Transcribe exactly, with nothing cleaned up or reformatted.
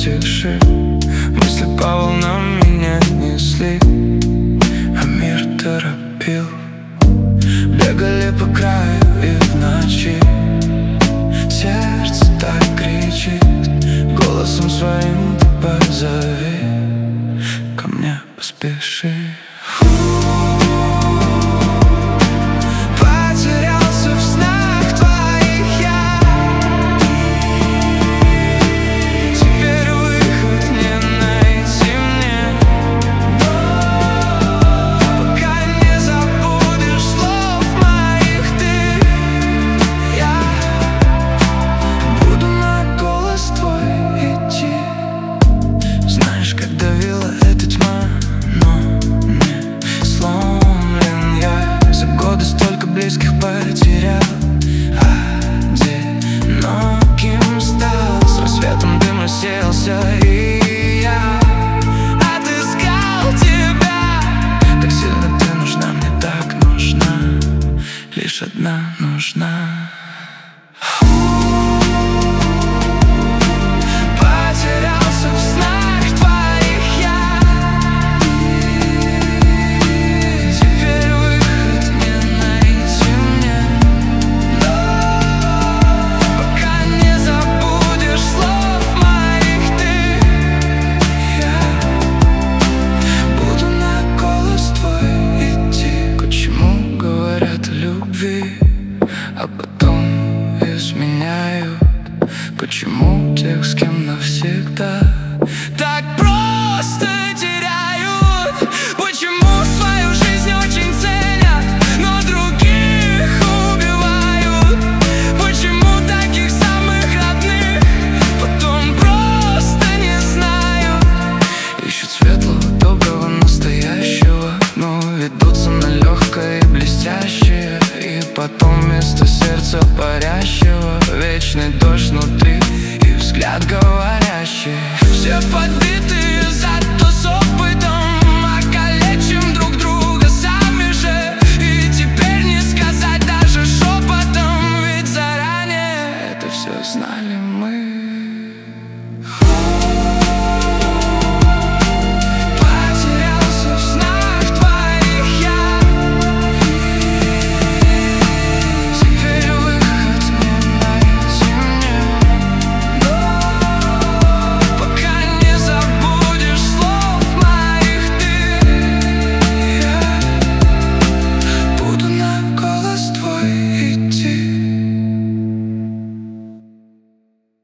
тише. Мысли по волнам меня несли, а мир торопил. Бегали по краю и в ночи сердце так кричит. Голосом своим ты позови, ко мне поспеши. Близких потерял, одиноким стал. С рассветом дым рассеялся, и я отыскал тебя. Так сильно ты нужна, мне так нужна, лишь одна нужна. Потерялся в снах твоих я. А потом изменяют. Почему тех, с кем навсегда так просто теряют? Почему свою жизнь очень ценят, но других убивают? Почему таких самых родных потом просто не знают? Ищут светлого, доброго, настоящего, но ведутся на легкое и блестящее. И потом вместо сердца парящего вечный дождь внутри и взгляд говорящий. Все под